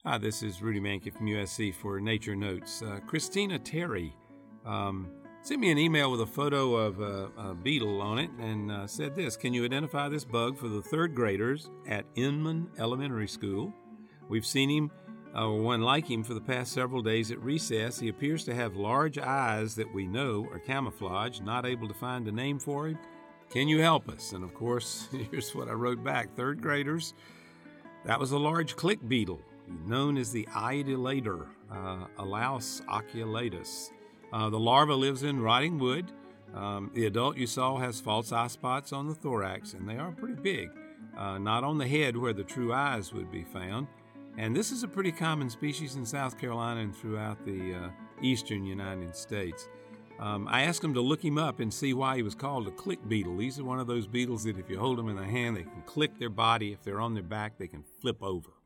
Hi, this is Rudy Mankey from USC for Nature Notes. Christina Terry sent me an email with a photo of a beetle on it and said this: can you identify this bug for the third graders at Inman Elementary School? We've seen him, one like him, for the past several days at recess. He appears to have large eyes that we know are camouflage. Not able to find a name for him. Can you help us? And of course, here's what I wrote back. Third graders, that was a large click beetle known as the Idiolator, Alaus oculatus. The larva lives in rotting wood. The adult you saw has false eye spots on the thorax, and they are pretty big, not on the head where the true eyes would be found. And this is a pretty common species in South Carolina and throughout the eastern United States. I asked them to look him up and see why he was called a click beetle. These are one of those beetles that if you hold them in the hand, they can click their body. If they're on their back, they can flip over.